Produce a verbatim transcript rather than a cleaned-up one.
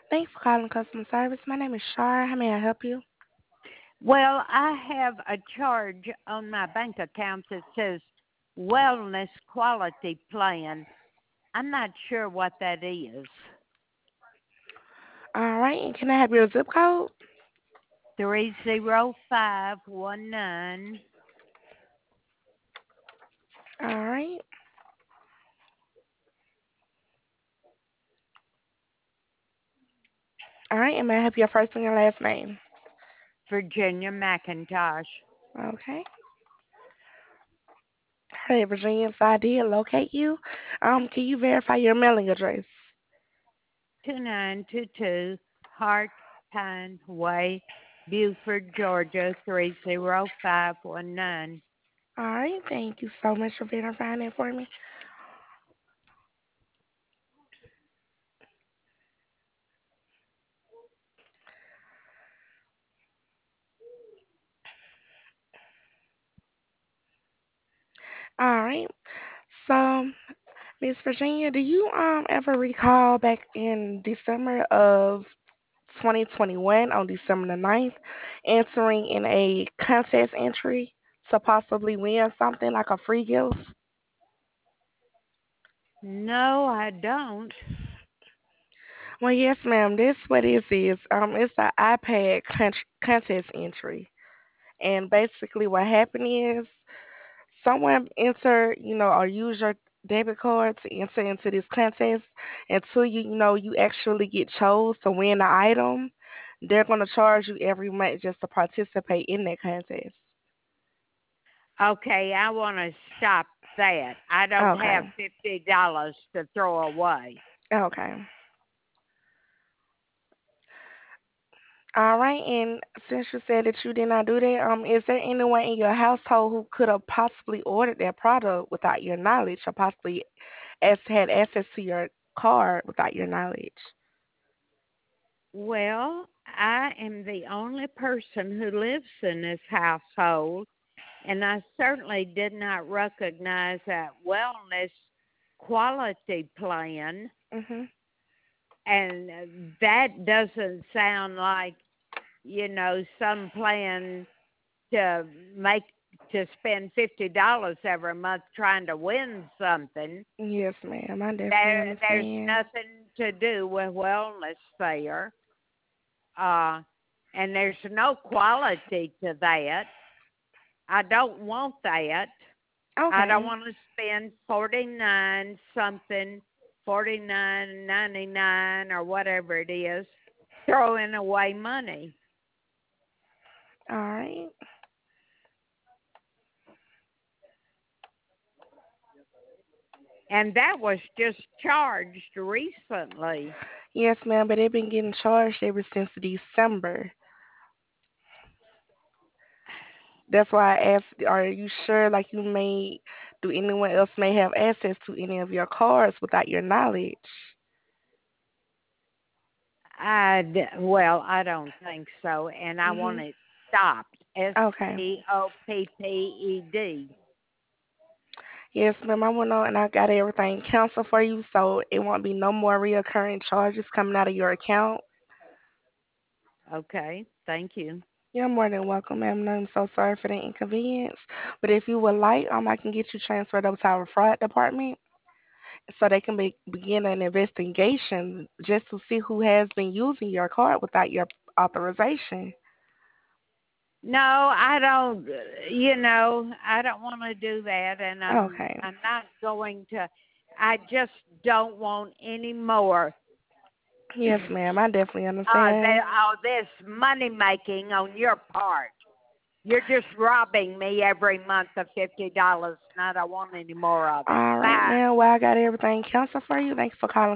Thanks for calling customer service. My name is Shar. How may I help you? Well, I have a charge on my bank account that says Wellness Quality Plan. I'm not sure what that is. All right, and can I have your zip code? three zero five one nine. All right. All right, and may I have your first and your last name? Virginia McIntosh. Okay. All right, Virginia, so I did locate you. Um, can you verify your mailing address? two nine two two Hart Pine Way, Buford, Georgia three zero five one nine. All right, thank you so much for verifying it for me. All right. So, Miss Virginia, do you um ever recall back in December of twenty twenty-one on December the ninth, entering in a contest entry to possibly win something like a free gift? No, I don't. Well, yes, ma'am. This what it is. Um, it's an iPad con- contest entry, and basically what happened is someone enter, you know, or use your debit card to enter into this contest. Until you, you know, you actually get chose to win the item, they're gonna charge you every month just to participate in that contest. Okay, I want to stop that. I don't have Okay. fifty dollars to throw away. Okay. All right. And since you said that you did not do that, um, is there anyone in your household who could have possibly ordered that product without your knowledge, or possibly as had access to your card without your knowledge? Well, I am the only person who lives in this household, and I certainly did not recognize that wellness quality plan. Mhm. And that doesn't sound like, you know, some plan to make to spend fifty dollars every month trying to win something. Yes, ma'am. I definitely There, there's understand. nothing to do with wellness there, uh, and there's no quality to that. I don't want that. I don't Okay. want to spend forty nine something, forty nine ninety nine or whatever it is, throwing away money. All right. And that was just charged recently. Yes, ma'am. But they've been getting charged ever since December. That's why I asked, are you sure, like, you may, do anyone else may have access to any of your cards without your knowledge? I d- well, I don't think so, and I want Mhm. it stopped. S Okay. T O P P E D. Yes, ma'am. I went on and I got everything canceled for you, so it won't be no more reoccurring charges coming out of your account. Okay, thank you. You're more than welcome, ma'am. I'm so sorry for the inconvenience. But if you would like, um, I can get you transferred over to our fraud department so they can be, begin an investigation just to see who has been using your card without your authorization. No, I don't. uh, You know, I don't want to do that, and I'm Okay. I'm not going to. I just don't want any more. Yes, ma'am. I definitely Uh, they, understand. all this money making on your part. You're just robbing me every month of fifty dollars, and I don't want any more of it. All right, Bye. ma'am. Well, I got everything canceled for you. Thanks for calling